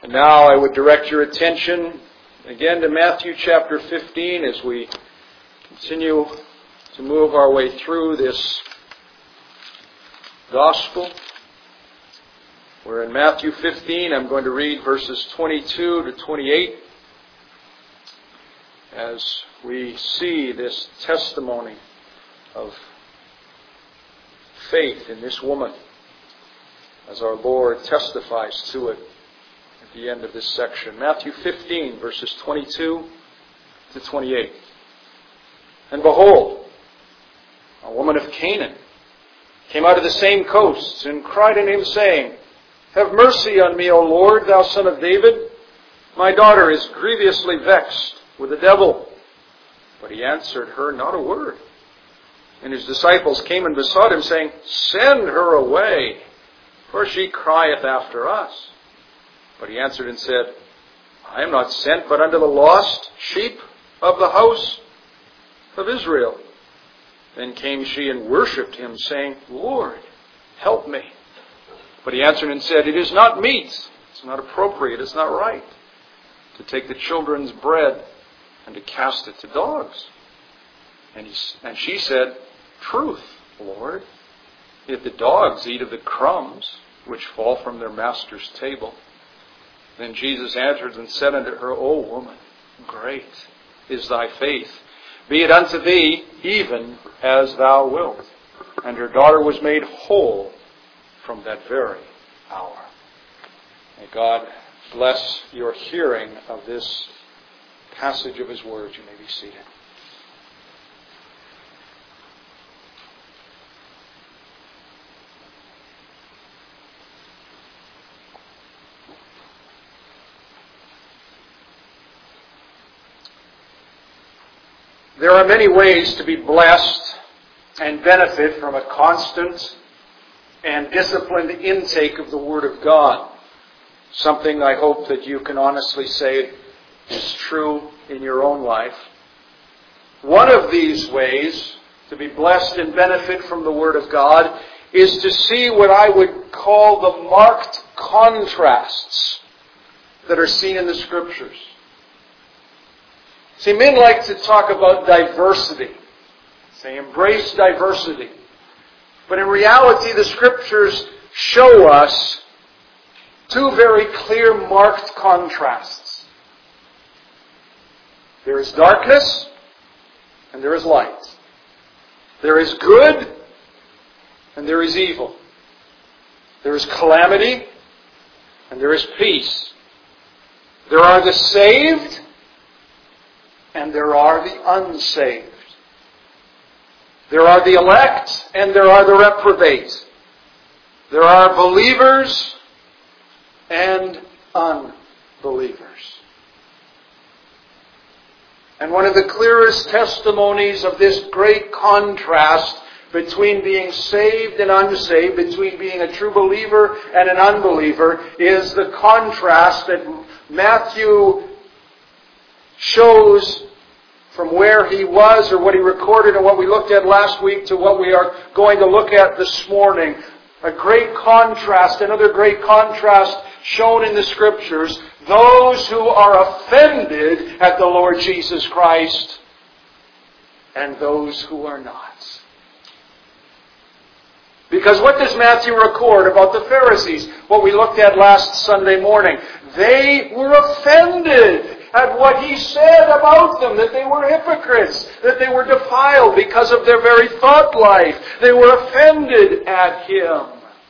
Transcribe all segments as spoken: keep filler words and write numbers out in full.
And now I would direct your attention again to Matthew chapter fifteen as we continue to move our way through this gospel. We're in Matthew fifteen. I'm going to read verses twenty-two to twenty-eight as we see this testimony of faith in this woman as our Lord testifies to it at the end of this section. Matthew fifteen, verses twenty-two to twenty-eight. And behold, a woman of Canaan came out of the same coasts and cried unto him, saying, Have mercy on me, O Lord, thou son of David. My daughter is grievously vexed with the devil. But he answered her not a word. And his disciples came and besought him, saying, Send her away, for she crieth after us. But he answered and said, I am not sent but unto the lost sheep of the house of Israel. Then came she and worshipped him, saying, Lord, help me. But he answered and said, It is not meet, it's not appropriate, it's not right to take the children's bread and to cast it to dogs. And, he, and she said, Truth, Lord, if the dogs eat of the crumbs which fall from their master's table. Then Jesus answered and said unto her, O woman, great is thy faith. Be it unto thee even as thou wilt. And her daughter was made whole from that very hour. May God bless your hearing of this passage of His Word. You may be seated. There are many ways to be blessed and benefit from a constant and disciplined intake of the Word of God. Something I hope that you can honestly say is true in your own life. One of these ways to be blessed and benefit from the Word of God is to see what I would call the marked contrasts that are seen in the Scriptures. See, men like to talk about diversity. They embrace diversity. But in reality, the Scriptures show us two very clear marked contrasts. There is darkness and there is light. There is good and there is evil. There is calamity and there is peace. There are the saved and there are the unsaved. There are the elect and there are the reprobate. There are believers and unbelievers. And one of the clearest testimonies of this great contrast between being saved and unsaved, between being a true believer and an unbeliever, is the contrast that Matthew shows from where he was or what he recorded and what we looked at last week to what we are going to look at this morning. A great contrast, another great contrast shown in the Scriptures. Those who are offended at the Lord Jesus Christ and those who are not. Because what does Matthew record about the Pharisees? What we looked at last Sunday morning. They were offended at what he said about them, that they were hypocrites, that they were defiled because of their very thought life. They were offended at him.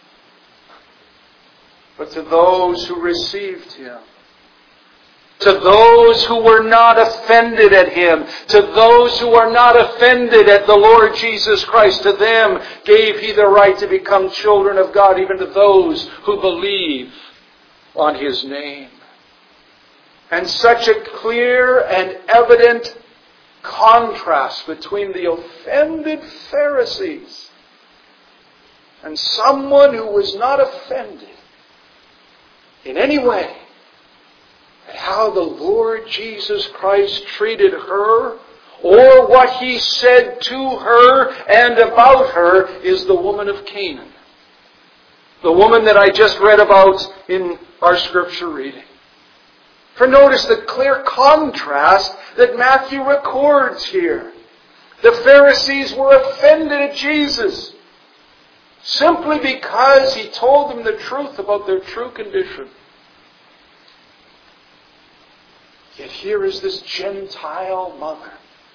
But to those who received him, to those who were not offended at him, to those who are not offended at the Lord Jesus Christ, to them gave he the right to become children of God, even to those who believe on his name. And such a clear and evident contrast between the offended Pharisees and someone who was not offended in any way at how the Lord Jesus Christ treated her or what he said to her and about her is the woman of Canaan. The woman that I just read about in our scripture reading. For notice the clear contrast that Matthew records here. The Pharisees were offended at Jesus simply because He told them the truth about their true condition. Yet here is this Gentile mother.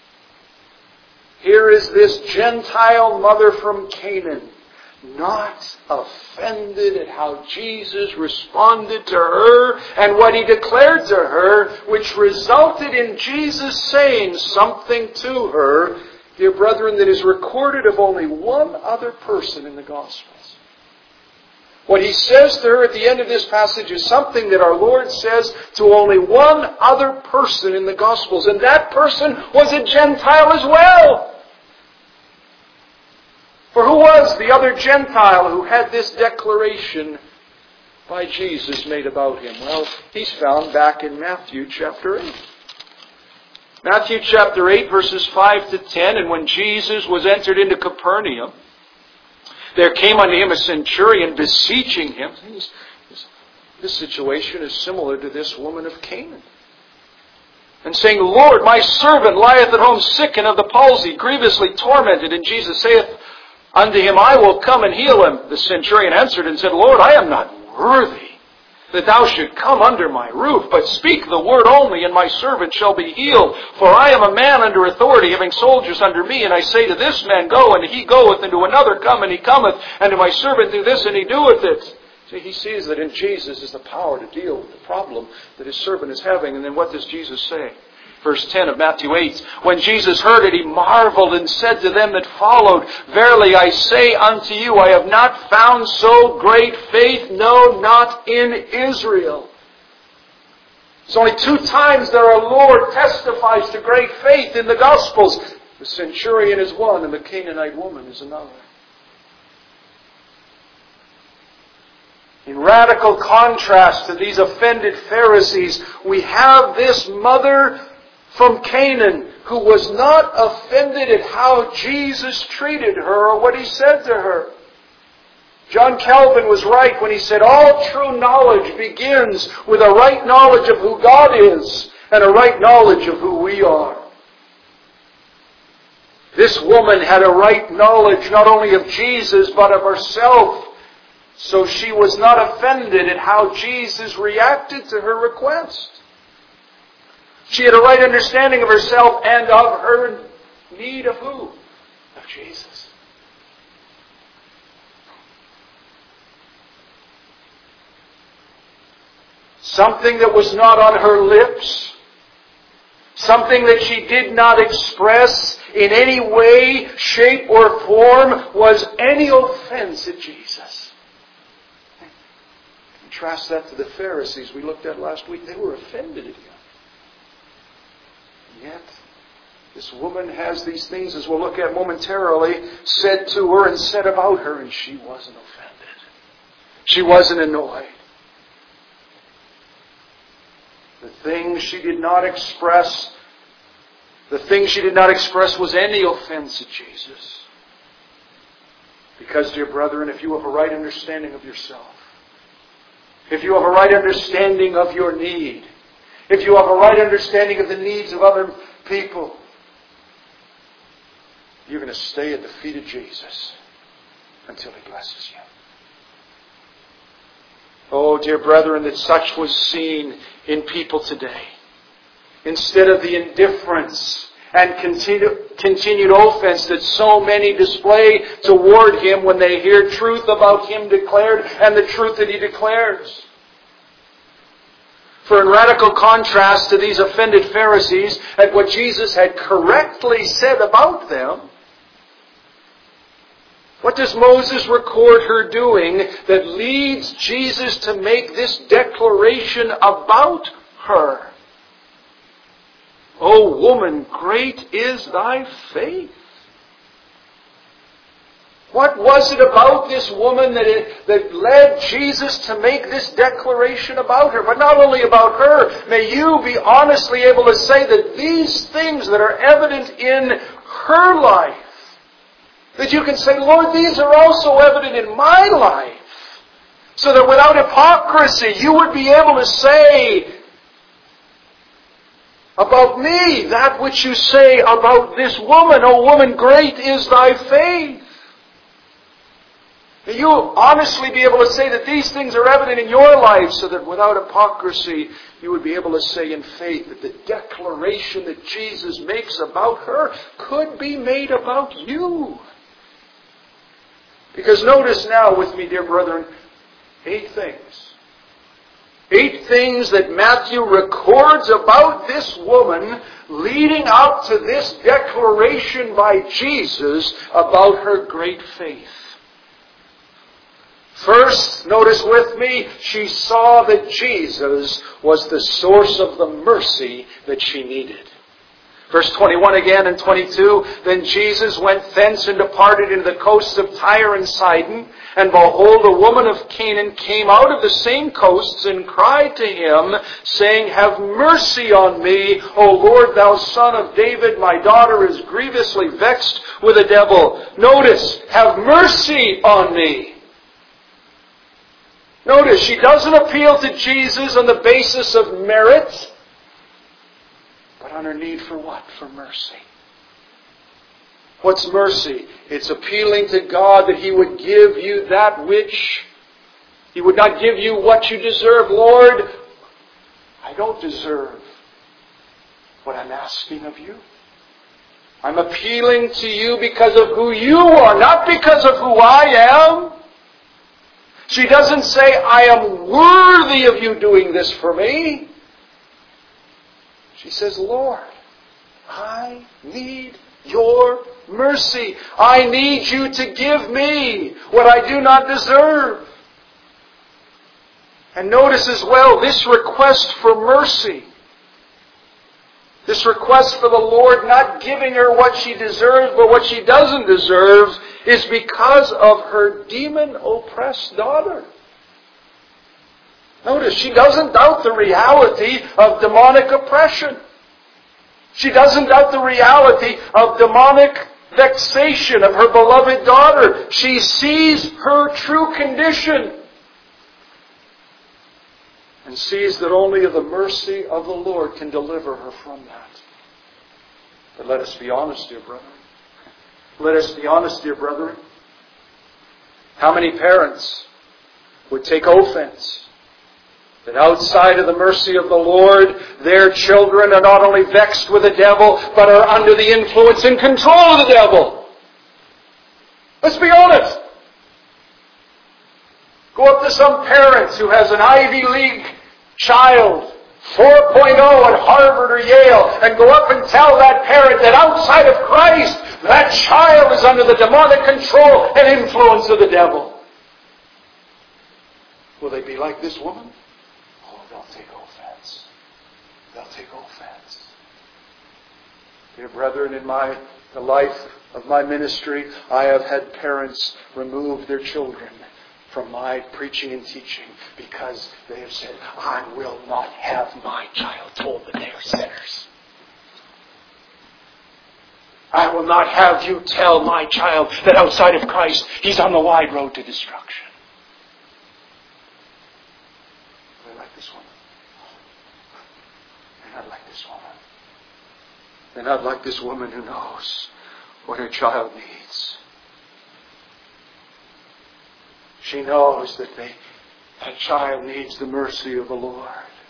Here is this Gentile mother from Canaan, not offended at how Jesus responded to her and what He declared to her, which resulted in Jesus saying something to her, dear brethren, that is recorded of only one other person in the Gospels. What He says to her at the end of this passage is something that our Lord says to only one other person in the Gospels, and that person was a Gentile as well. For who was the other Gentile who had this declaration by Jesus made about him? Well, he's found back in Matthew chapter eight. Matthew chapter eight, verses five to ten, and when Jesus was entered into Capernaum, there came unto him a centurion beseeching him. This situation is similar to this woman of Canaan. And saying, Lord, my servant lieth at home sick and of the palsy, grievously tormented. And Jesus saith unto him, I will come and heal him. The centurion answered and said, Lord, I am not worthy that thou should come under my roof, but speak the word only, and my servant shall be healed. For I am a man under authority, having soldiers under me, and I say to this man, go, and he goeth, and to another, come, and he cometh, and to my servant, do this, and he doeth it. See, he sees that in Jesus is the power to deal with the problem that his servant is having. And then what does Jesus say? Verse ten of Matthew eight, when Jesus heard it, He marveled and said to them that followed, Verily I say unto you, I have not found so great faith, no, not in Israel. It's only two times that our Lord testifies to great faith in the Gospels. The centurion is one, and the Canaanite woman is another. In radical contrast to these offended Pharisees, we have this mother from Canaan, who was not offended at how Jesus treated her or what He said to her. John Calvin was right when he said, all true knowledge begins with a right knowledge of who God is and a right knowledge of who we are. This woman had a right knowledge not only of Jesus but of herself, so she was not offended at how Jesus reacted to her request. She had a right understanding of herself and of her need of who? Of Jesus. Something that was not on her lips, something that she did not express in any way, shape, or form, was any offense at Jesus. Contrast that to the Pharisees we looked at last week. They were offended at Him. Yet, this woman has these things, as we'll look at momentarily, said to her and said about her, and she wasn't offended. She wasn't annoyed. The thing she did not express, the thing she did not express was any offense at Jesus. Because, dear brethren, if you have a right understanding of yourself, if you have a right understanding of your need, if you have a right understanding of the needs of other people, you're going to stay at the feet of Jesus until He blesses you. Oh, dear brethren, that such was seen in people today. Instead of the indifference and continue, continued offense that so many display toward Him when they hear truth about Him declared and the truth that He declares. For in radical contrast to these offended Pharisees at what Jesus had correctly said about them, what does Moses record her doing that leads Jesus to make this declaration about her? O woman, great is thy faith. What was it about this woman that, it, that led Jesus to make this declaration about her? But not only about her, may you be honestly able to say that these things that are evident in her life, that you can say, Lord, these are also evident in my life. So that without hypocrisy, you would be able to say about me that which you say about this woman. O woman, great is thy faith. May you honestly be able to say that these things are evident in your life, so that without hypocrisy you would be able to say in faith that the declaration that Jesus makes about her could be made about you. Because notice now with me, dear brethren, eight things. Eight things that Matthew records about this woman leading up to this declaration by Jesus about her great faith. First, notice with me, she saw that Jesus was the source of the mercy that she needed. Verse twenty-one again and twenty-two, then Jesus went thence and departed into the coasts of Tyre and Sidon. And behold, a woman of Canaan came out of the same coasts and cried to him, saying, have mercy on me, O Lord, thou son of David. My daughter is grievously vexed with a devil. Notice, have mercy on me. Notice, she doesn't appeal to Jesus on the basis of merit, but on her need for what? For mercy. What's mercy? It's appealing to God that He would give you that which He would not give you what you deserve. Lord, I don't deserve what I'm asking of you. I'm appealing to you because of who you are, not because of who I am. She doesn't say, I am worthy of you doing this for me. She says, Lord, I need your mercy. I need you to give me what I do not deserve. And notice as well this request for mercy. This request for the Lord not giving her what she deserves, but what she doesn't deserve, is because of her demon-oppressed daughter. Notice, she doesn't doubt the reality of demonic oppression. She doesn't doubt the reality of demonic vexation of her beloved daughter. She sees her true condition and sees that only the mercy of the Lord can deliver her from that. But let us be honest, dear brethren. Let us be honest, dear brethren. How many parents would take offense that outside of the mercy of the Lord, their children are not only vexed with the devil, but are under the influence and control of the devil? Let's be honest. Go up to some parents who has an Ivy League child, four point oh at Harvard or Yale, and go up and tell that parent that outside of Christ, that child is under the demonic control and influence of the devil. Will they be like this woman? Oh, they'll take offense. They'll take offense. Dear brethren, in my the life of my ministry, I have had parents remove their children from my preaching and teaching because they have said, I will not have my child told that they are sinners. I will not have you tell my child that outside of Christ, he's on the wide road to destruction. They're like this woman. They're not like this woman. They're not like this woman who knows what her child needs. She knows that they, that child needs the mercy of the Lord.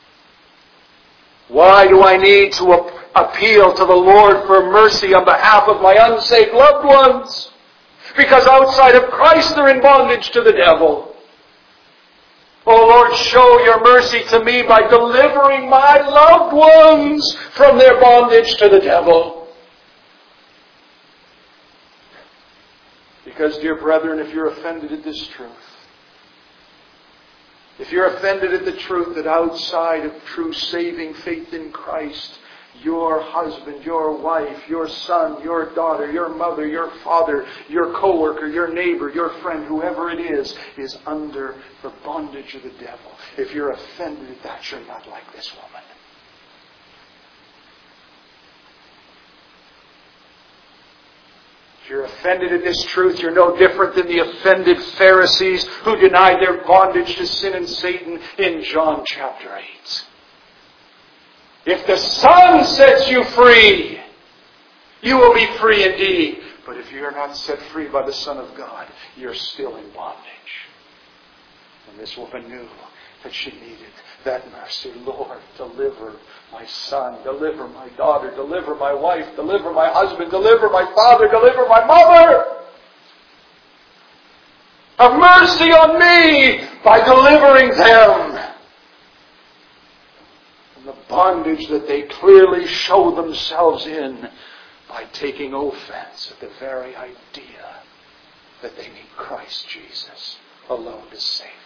Why do I need to ap- appeal to the Lord for mercy on behalf of my unsaved loved ones? Because outside of Christ they're in bondage to the devil. Oh Lord, show your mercy to me by delivering my loved ones from their bondage to the devil. Because, dear brethren, if you're offended at this truth, if you're offended at the truth that outside of true saving faith in Christ, your husband, your wife, your son, your daughter, your mother, your father, your coworker, your neighbor, your friend, whoever it is, is under the bondage of the devil. If you're offended at that, you're not like this woman. If you're offended at this truth, you're no different than the offended Pharisees who denied their bondage to sin and Satan in John chapter eight. If the Son sets you free, you will be free indeed. But if you're not set free by the Son of God, you're still in bondage. And this woman knew that she needed that mercy. Lord, deliver my son, deliver my daughter, deliver my wife, deliver my husband, deliver my father, deliver my mother. Have mercy on me by delivering them from the bondage that they clearly show themselves in by taking offense at the very idea that they need Christ Jesus alone to save them.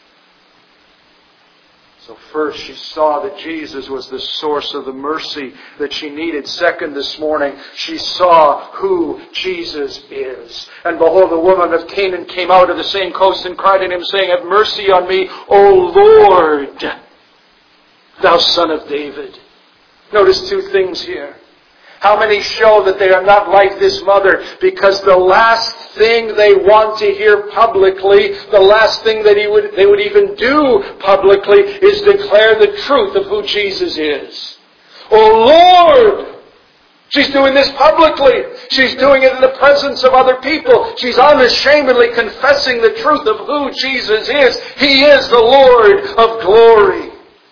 So first she saw that Jesus was the source of the mercy that she needed. Second, this morning, she saw who Jesus is. And behold, the woman of Canaan came out of the same coast and cried unto him, saying, Have mercy on me, O Lord, thou Son of David. Notice two things here. How many show that they are not like this mother because the last thing they want to hear publicly, the last thing that he would, they would even do publicly is declare the truth of who Jesus is. Oh Lord! She's doing this publicly. She's doing it in the presence of other people. She's unashamedly confessing the truth of who Jesus is. He is the Lord of glory.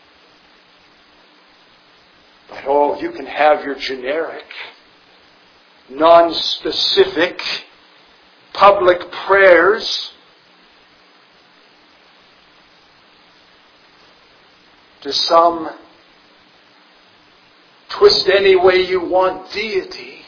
But oh, you can have your generic, non-specific, public prayers to some twist any way you want deity,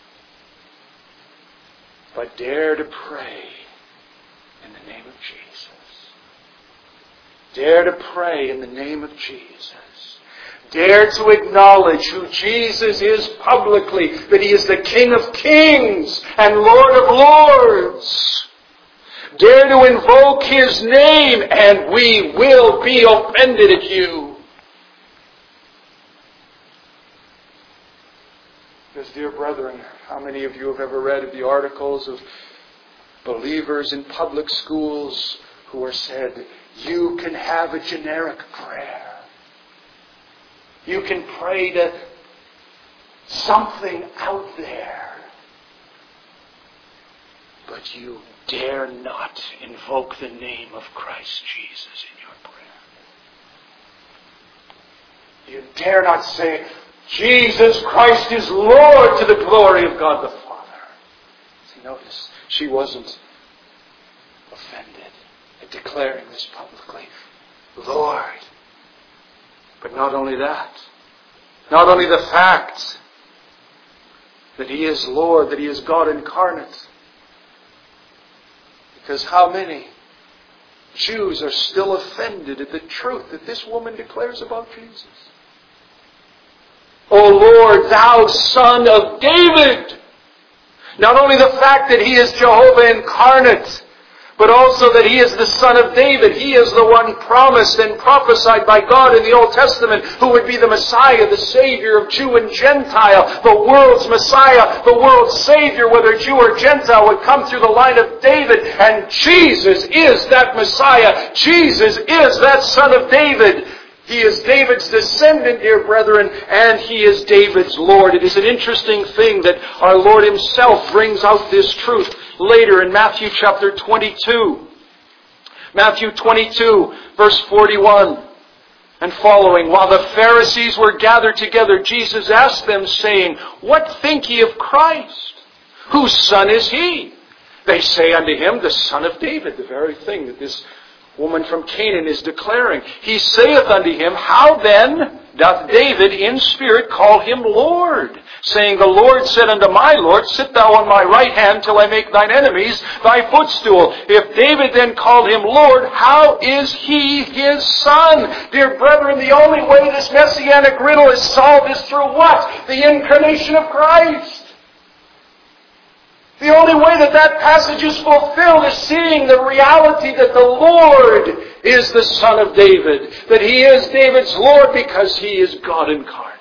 but dare to pray in the name of Jesus. Dare to pray in the name of Jesus. Dare to acknowledge who Jesus is publicly, that He is the King of Kings and Lord of Lords. Dare to invoke His name, and we will be offended at you. Because, dear brethren, how many of you have ever read of the articles of believers in public schools who are said, you can have a generic prayer. You can pray to something out there. But you dare not invoke the name of Christ Jesus in your prayer. You dare not say, Jesus Christ is Lord, to the glory of God the Father. See, notice, she wasn't offended at declaring this publicly. Lord. But not only that, not only the fact that He is Lord, that He is God incarnate. Because how many Jews are still offended at the truth that this woman declares about Jesus? O Lord, thou Son of David! Not only the fact that He is Jehovah incarnate, but also that He is the Son of David. He is the one promised and prophesied by God in the Old Testament who would be the Messiah, the Savior of Jew and Gentile, the world's Messiah, the world's Savior, whether Jew or Gentile, would come through the line of David. And Jesus is that Messiah. Jesus is that Son of David. He is David's descendant, dear brethren, and He is David's Lord. It is an interesting thing that our Lord Himself brings out this truth later in Matthew chapter twenty-two. Matthew twenty-two, verse forty-one and following. While the Pharisees were gathered together, Jesus asked them, saying, What think ye of Christ? Whose son is He? They say unto Him, The Son of David. The very thing that this woman from Canaan is declaring. He saith unto him, How then doth David in spirit call Him Lord? Saying, The Lord said unto my Lord, Sit thou on my right hand till I make thine enemies thy footstool. If David then called Him Lord, how is He His son? Dear brethren, the only way this messianic riddle is solved is through what? The incarnation of Christ. The only way that that passage is fulfilled is seeing the reality that the Lord is the Son of David. That He is David's Lord because He is God incarnate.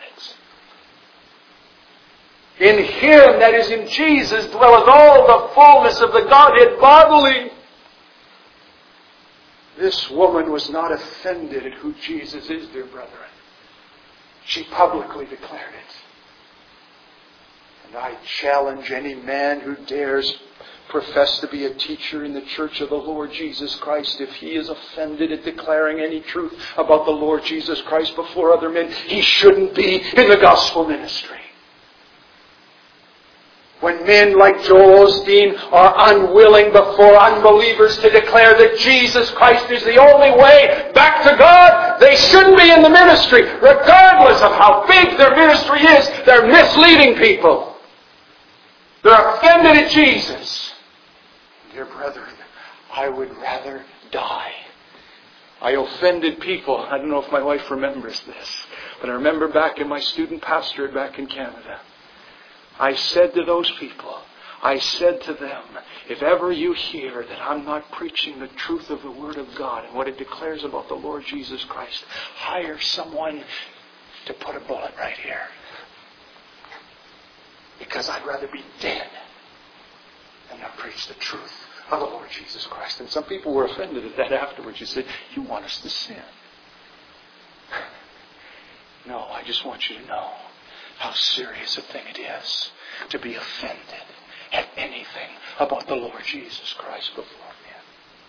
In Him, that is in Jesus, dwelleth all the fullness of the Godhead bodily. This woman was not offended at who Jesus is, dear brethren. She publicly declared it. And I challenge any man who dares profess to be a teacher in the church of the Lord Jesus Christ, if he is offended at declaring any truth about the Lord Jesus Christ before other men, he shouldn't be in the gospel ministry. When men like Joel Osteen are unwilling before unbelievers to declare that Jesus Christ is the only way back to God, they shouldn't be in the ministry. Regardless of how big their ministry is, they're misleading people. They're offended at Jesus. Dear brethren, I would rather die. I offended people. I don't know if my wife remembers this, but I remember back in my student pastorate back in Canada, I said to those people, I said to them, if ever you hear that I'm not preaching the truth of the Word of God and what it declares about the Lord Jesus Christ, hire someone to put a bullet right here. Because I'd rather be dead than not preach the truth of the Lord Jesus Christ. And some people were offended at that afterwards. You said, you want us to sin. No, I just want you to know how serious a thing it is to be offended at anything about the Lord Jesus Christ before men.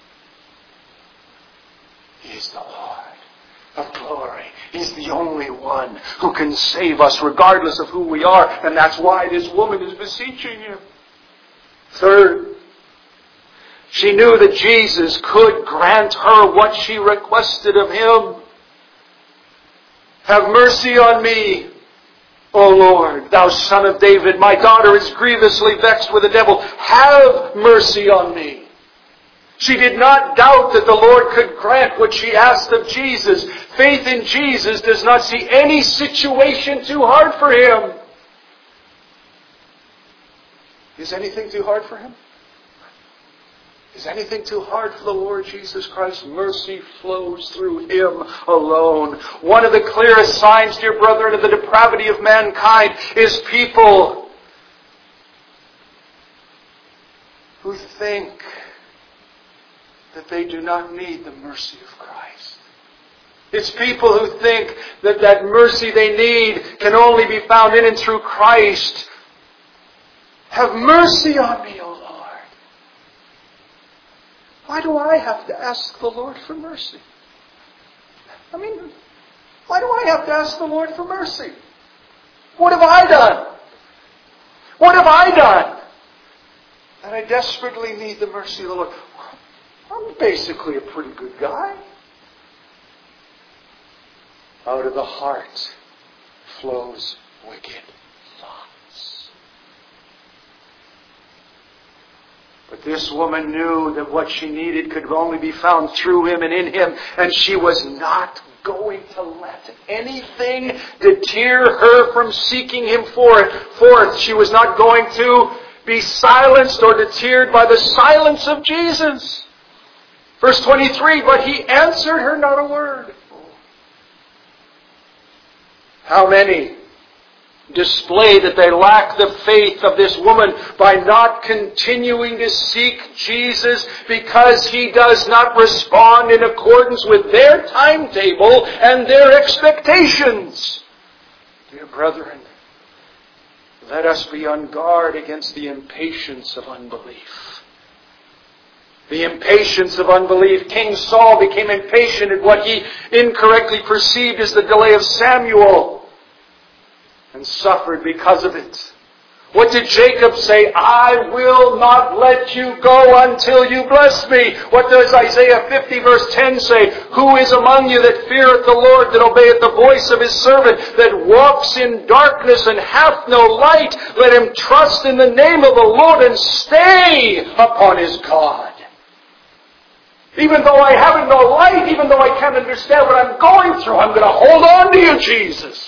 He is the Lord of glory. He's the only one who can save us regardless of who we are. And that's why this woman is beseeching Him. Third, she knew that Jesus could grant her what she requested of Him. Have mercy on me, O Lord, thou Son of David. My daughter is grievously vexed with the devil. Have mercy on me. She did not doubt that the Lord could grant what she asked of Jesus. Faith in Jesus does not see any situation too hard for Him. Is anything too hard for Him? Is anything too hard for the Lord Jesus Christ? Mercy flows through Him alone. One of the clearest signs, dear brethren, of the depravity of mankind is people who think that they do not need the mercy of Christ. It's people who think that that mercy they need can only be found in and through Christ. Have mercy on me, O Lord. Why do I have to ask the Lord for mercy? I mean, why do I have to ask the Lord for mercy? What have I done? What have I done? And I desperately need the mercy of the Lord. I'm basically a pretty good guy. Out of the heart flows wicked thoughts. But this woman knew that what she needed could only be found through Him and in Him, and she was not going to let anything deter her from seeking Him for it. Forth, she was not going to be silenced or deterred by the silence of Jesus. Verse twenty-three, but He answered her not a word. How many display that they lack the faith of this woman by not continuing to seek Jesus because He does not respond in accordance with their timetable and their expectations. Dear brethren, let us be on guard against the impatience of unbelief. The impatience of unbelief. King Saul became impatient at what he incorrectly perceived as the delay of Samuel, and suffered because of it. What did Jacob say? I will not let you go until you bless me. What does Isaiah fifty verse ten say? Who is among you that feareth the Lord, that obeyeth the voice of His servant, that walks in darkness and hath no light? Let him trust in the name of the Lord and stay upon his God. Even though I haven't no light, even though I can't understand what I'm going through, I'm going to hold on to you, Jesus.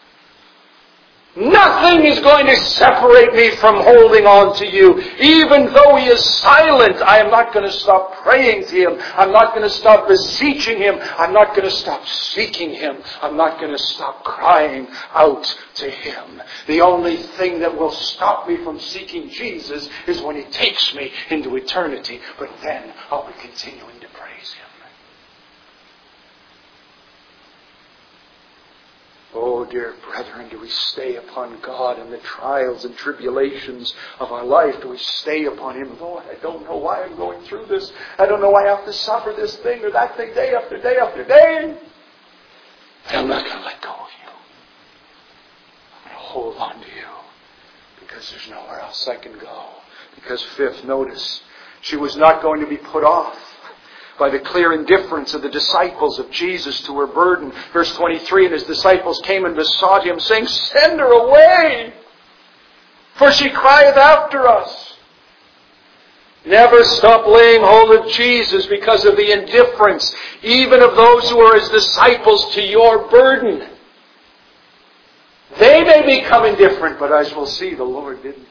Nothing is going to separate me from holding on to you. Even though He is silent, I am not going to stop praying to Him. I'm not going to stop beseeching Him. I'm not going to stop seeking Him. I'm not going to stop crying out to Him. The only thing that will stop me from seeking Jesus is when He takes me into eternity. But then I'll be continuing to praise Him. Oh, Oh, dear brethren, do we stay upon God in the trials and tribulations of our life? Do we stay upon Him? Lord, I don't know why I'm going through this. I don't know why I have to suffer this thing or that thing day after day after day. I'm not going to let go of you. I'm going to hold on to you because there's nowhere else I can go. Because fifth, notice, she was not going to be put off by the clear indifference of the disciples of Jesus to her burden. Verse twenty-three, and his disciples came and besought him, saying, send her away, for she crieth after us. Never stop laying hold of Jesus because of the indifference, even of those who are his disciples, to your burden. They may become indifferent, but as we'll see, the Lord didn't.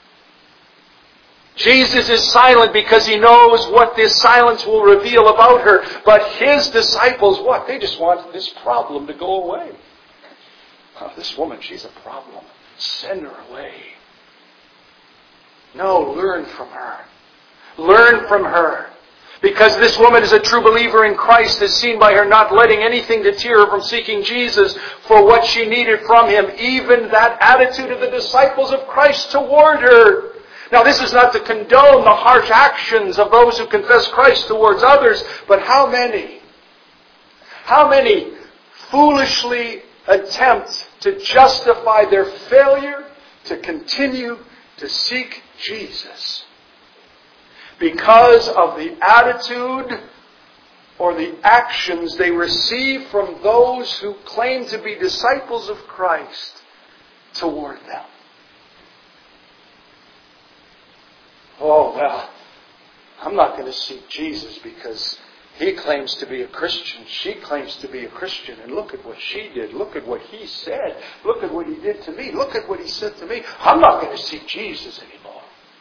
Jesus is silent because He knows what this silence will reveal about her. But His disciples, what? They just want this problem to go away. Oh, this woman, she's a problem. Send her away. No, learn from her. Learn from her. Because this woman is a true believer in Christ, as seen by her not letting anything deter her from seeking Jesus for what she needed from Him. Even that attitude of the disciples of Christ toward her. Now, this is not to condone the harsh actions of those who confess Christ towards others, but how many, how many foolishly attempt to justify their failure to continue to seek Jesus because of the attitude or the actions they receive from those who claim to be disciples of Christ toward them. Oh, well, I'm not going to seek Jesus because he claims to be a Christian. She claims to be a Christian. And look at what she did. Look at what he said. Look at what he did to me. Look at what he said to me. I'm not going to seek Jesus anymore.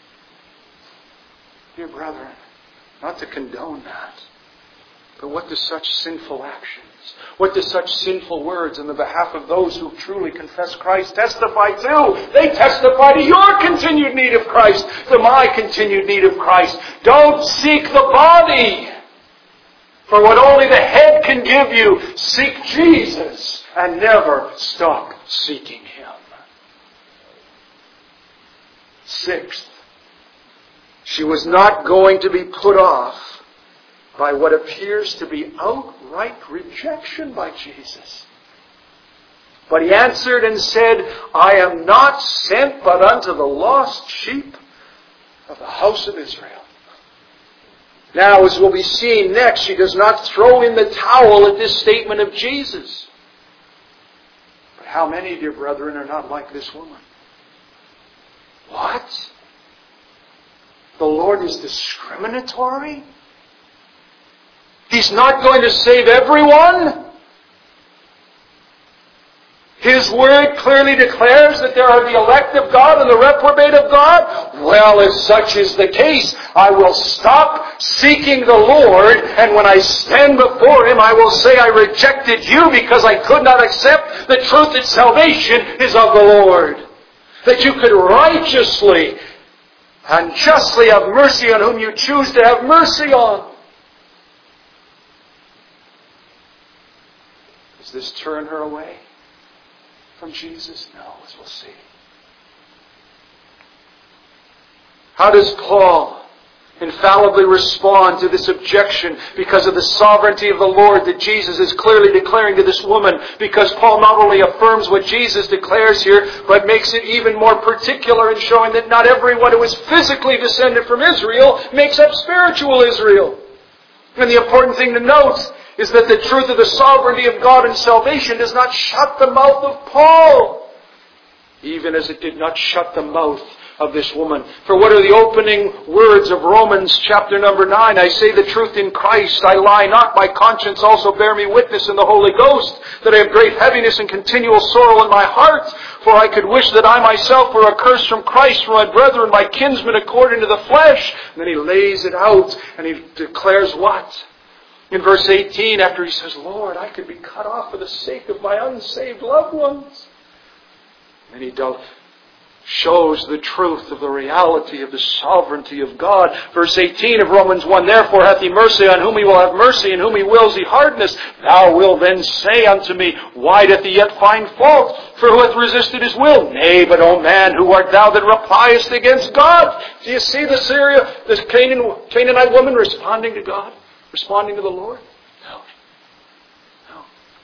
Dear brethren, not to condone that. But what do such sinful actions, what do such sinful words in the behalf of those who truly confess Christ testify to? They testify to your continued need of Christ, to my continued need of Christ. Don't seek the body for what only the head can give you. Seek Jesus and never stop seeking Him. Sixth, she was not going to be put off by what appears to be outright rejection by Jesus. But He answered and said, I am not sent but unto the lost sheep of the house of Israel. Now, as will be seen next, she does not throw in the towel at this statement of Jesus. But how many, dear brethren, are not like this woman? What? The Lord is discriminatory? He's not going to save everyone? His Word clearly declares that there are the elect of God and the reprobate of God. Well, if such is the case, I will stop seeking the Lord, and when I stand before Him, I will say I rejected you because I could not accept the truth that salvation is of the Lord. That you could righteously and justly have mercy on whom you choose to have mercy on. Does this turn her away from Jesus? No, as we'll see. How does Paul infallibly respond to this objection because of the sovereignty of the Lord that Jesus is clearly declaring to this woman? Because Paul not only affirms what Jesus declares here, but makes it even more particular in showing that not everyone who is physically descended from Israel makes up spiritual Israel. And the important thing to note is that the truth of the sovereignty of God and salvation does not shut the mouth of Paul, even as it did not shut the mouth of this woman. For what are the opening words of Romans chapter number nine? I say the truth in Christ, I lie not, my conscience also bear me witness in the Holy Ghost, that I have great heaviness and continual sorrow in my heart, for I could wish that I myself were accursed from Christ, from my brethren, my kinsmen according to the flesh. And then he lays it out, and he declares what? In verse eighteen, after he says, Lord, I could be cut off for the sake of my unsaved loved ones. And he dealt shows the truth of the reality of the sovereignty of God. Verse eighteen of Romans one, therefore hath he mercy on whom he will have mercy, and whom he wills he hardness. Thou wilt then say unto me, why doth he yet find fault? For who hath resisted his will? Nay, but, O man, who art thou that repliest against God? Do you see the Syria, this Canaan, Canaanite woman responding to God? Responding to the Lord? No. No.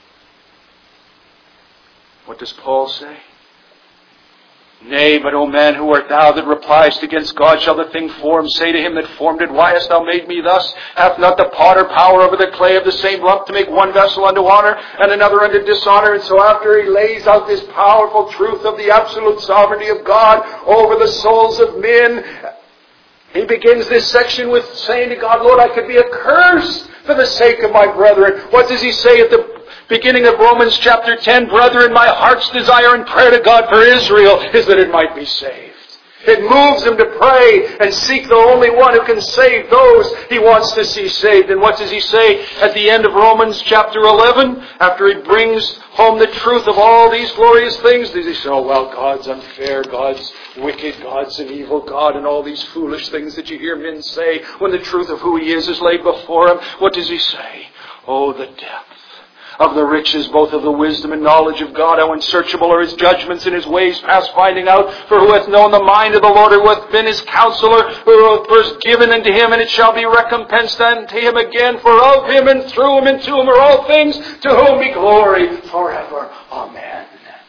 What does Paul say? Nay, but, O man, who art thou that repliest against God? Shall the thing formed say to him that formed it, why hast thou made me thus? Hath not the potter power over the clay of the same lump to make one vessel unto honor and another unto dishonor? And so after he lays out this powerful truth of the absolute sovereignty of God over the souls of men, he begins this section with saying to God, Lord, I could be accursed for the sake of my brethren. What does he say at the beginning of Romans chapter ten? Brethren, my heart's desire and prayer to God for Israel is that it might be saved. It moves him to pray and seek the only one who can save those he wants to see saved. And what does he say at the end of Romans chapter eleven? After he brings home the truth of all these glorious things, does he say, oh, well, God's unfair, God's wicked, God's an evil God, and all these foolish things that you hear men say when the truth of who he is is laid before him? What does he say? Oh, the depth of the riches, both of the wisdom and knowledge of God. How unsearchable are his judgments and his ways past finding out. For who hath known the mind of the Lord, who hath been his counselor, who hath first given unto him, and it shall be recompensed unto him again. For of him and through him and to him are all things, to whom be glory forever. Amen.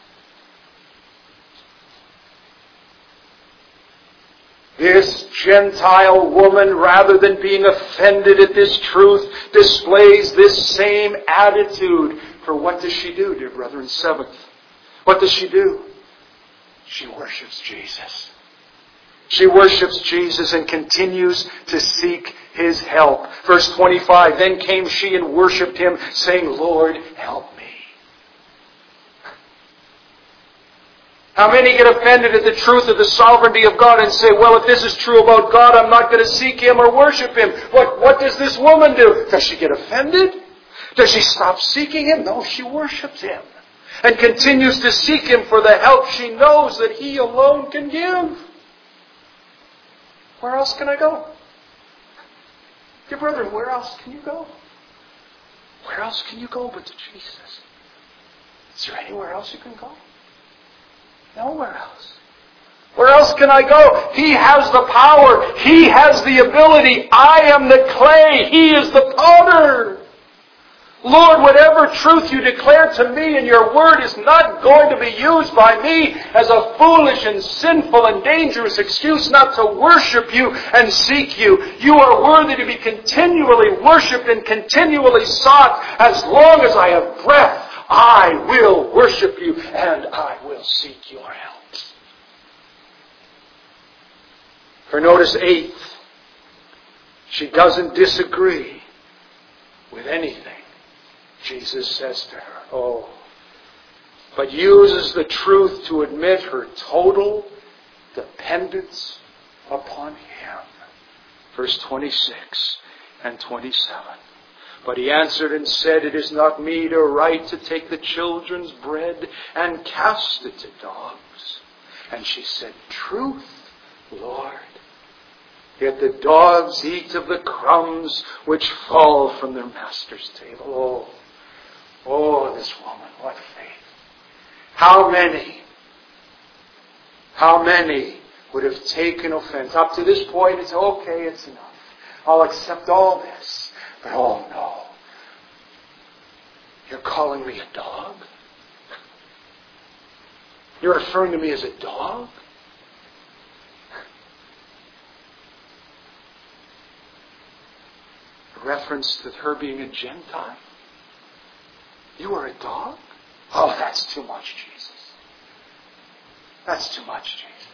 This Gentile woman, rather than being offended at this truth, displays this same attitude. For what does she do, dear brethren? Seventh. What does she do? She worships Jesus. She worships Jesus and continues to seek his help. Verse twenty-five, then came she and worshipped him, saying, Lord, help me. How many get offended at the truth of the sovereignty of God and say, well, if this is true about God, I'm not going to seek him or worship him. What, what does this woman do? Does she get offended? Does she stop seeking him? No, she worships him and continues to seek him for the help she knows that he alone can give. Where else can I go? Dear brethren, where else can you go? Where else can you go but to Jesus? Is there anywhere else you can go? Nowhere else. Where else can I go? He has the power. He has the ability. I am the clay. He is the potter. Lord, whatever truth you declare to me in your word is not going to be used by me as a foolish and sinful and dangerous excuse not to worship you and seek you. You are worthy to be continually worshipped and continually sought. As long as I have breath, I will worship you and I will seek your help. For notice eighth, she doesn't disagree with anything Jesus says to her. Oh, but uses the truth to admit her total dependence upon him. Verse twenty-six and twenty-seven. But he answered and said, it is not meet or right to take the children's bread and cast it to dogs. And she said, truth, Lord. Yet the dogs eat of the crumbs which fall from their master's table. Oh, oh, this woman, what faith. How many, how many would have taken offense? Up to this point, it's okay, it's enough. I'll accept all this. But oh no, you're calling me a dog? You're referring to me as a dog? A reference to her being a Gentile? You are a dog? Oh, that's too much, Jesus. That's too much, Jesus.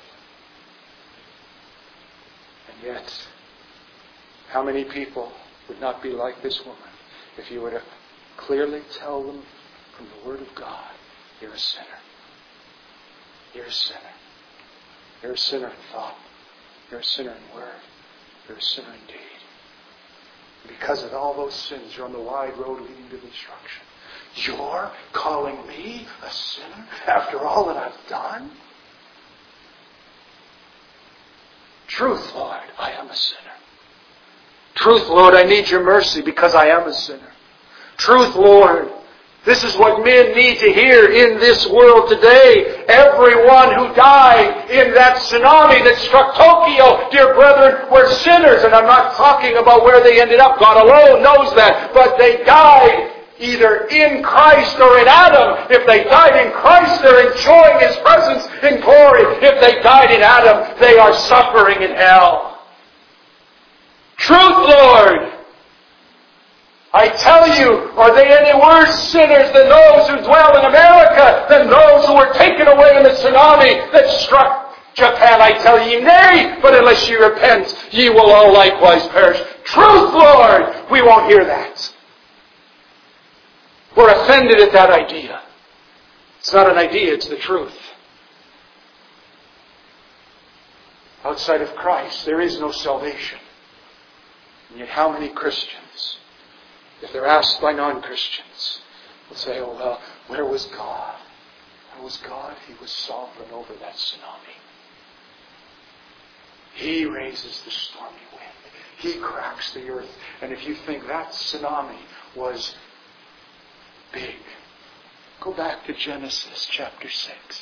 And yet, how many people would not be like this woman if you were to clearly tell them from the Word of God, you're a sinner. You're a sinner. You're a sinner in thought. You're a sinner in word. You're a sinner in deed. Because of all those sins, you're on the wide road leading to destruction. You're calling me a sinner after all that I've done? Truth, Lord, I am a sinner. Truth, Lord, I need your mercy because I am a sinner. Truth, Lord, this is what men need to hear in this world today. Everyone who died in that tsunami that struck Tokyo, dear brethren, were sinners. And I'm not talking about where they ended up. God alone knows that. But they died either in Christ or in Adam. If they died in Christ, they're enjoying His presence in glory. If they died in Adam, they are suffering in hell. Truth, Lord! I tell you, are they any worse sinners than those who dwell in America, than those who were taken away in the tsunami that struck Japan? I tell ye, nay, but unless ye repent, ye will all likewise perish. Truth, Lord! We won't hear that. We're offended at that idea. It's not an idea, it's the truth. Outside of Christ, there is no salvation. And yet how many Christians, if they're asked by non-Christians, will say, oh well, where was God? Where was God? He was sovereign over that tsunami. He raises the stormy wind. He cracks the earth. And if you think that tsunami was big, go back to Genesis chapter six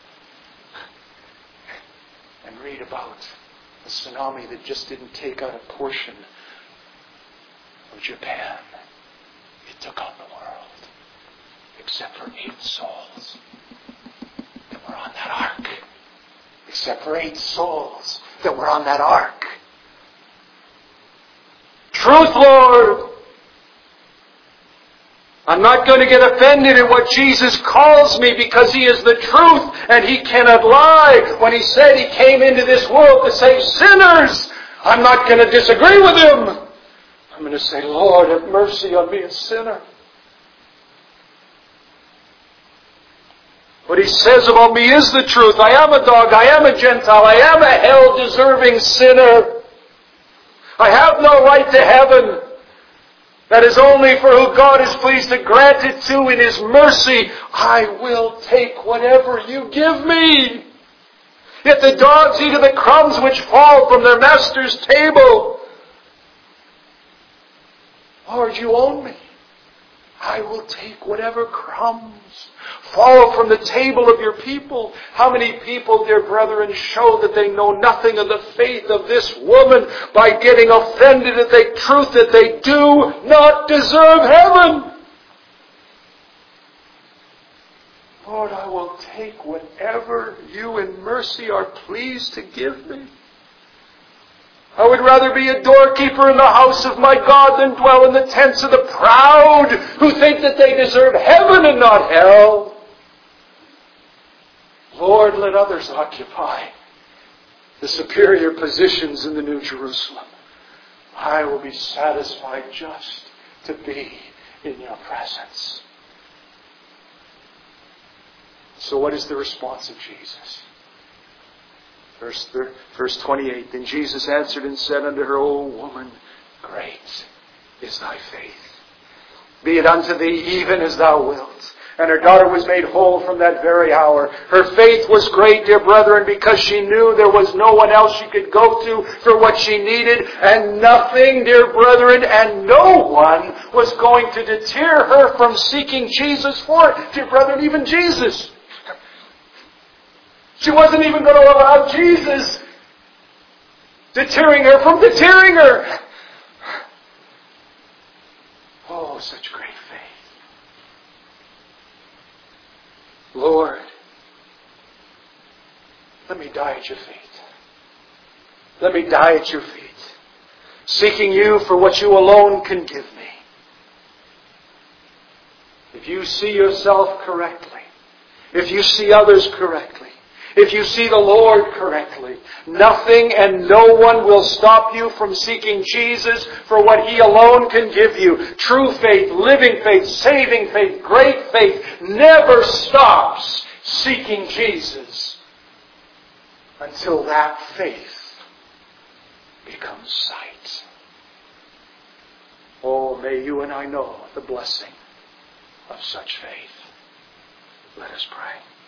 and read about a tsunami that just didn't take out a portion of Japan. It took out the world, except for eight souls that were on that ark. Except for eight souls that were on that ark. Truth, Lord! I'm not going to get offended at what Jesus calls me because He is the truth and He cannot lie. When He said He came into this world to save sinners, I'm not going to disagree with Him. I'm going to say, Lord, have mercy on me, a sinner. What He says about me is the truth. I am a dog. I am a Gentile. I am a hell-deserving sinner. I have no right to heaven. That is only for who God is pleased to grant it to in His mercy. I will take whatever you give me. If the dogs eat of the crumbs which fall from their master's table, Lord, you own me. I will take whatever crumbs fall from the table of your people. How many people, dear brethren, show that they know nothing of the faith of this woman by getting offended at the truth that they do not deserve heaven? Lord, I will take whatever you in mercy are pleased to give me. I would rather be a doorkeeper in the house of my God than dwell in the tents of the proud who think that they deserve heaven and not hell. Lord, let others occupy the superior positions in the New Jerusalem. I will be satisfied just to be in your presence. So what is the response of Jesus? Verse, verse twenty-eight, then Jesus answered and said unto her, O woman, great is thy faith. Be it unto thee even as thou wilt. And her daughter was made whole from that very hour. Her faith was great, dear brethren, because she knew there was no one else she could go to for what she needed. And nothing, dear brethren, and no one was going to deter her from seeking Jesus for it. Dear brethren, even Jesus. She wasn't even going to allow Jesus deterring her from deterring her. Oh, such great faith. Lord, let me die at your feet. Let me die at your feet, seeking you for what you alone can give me. If you see yourself correctly, if you see others correctly, if you see the Lord correctly, nothing and no one will stop you from seeking Jesus for what He alone can give you. True faith, living faith, saving faith, great faith never stops seeking Jesus until that faith becomes sight. Oh, may you and I know the blessing of such faith. Let us pray.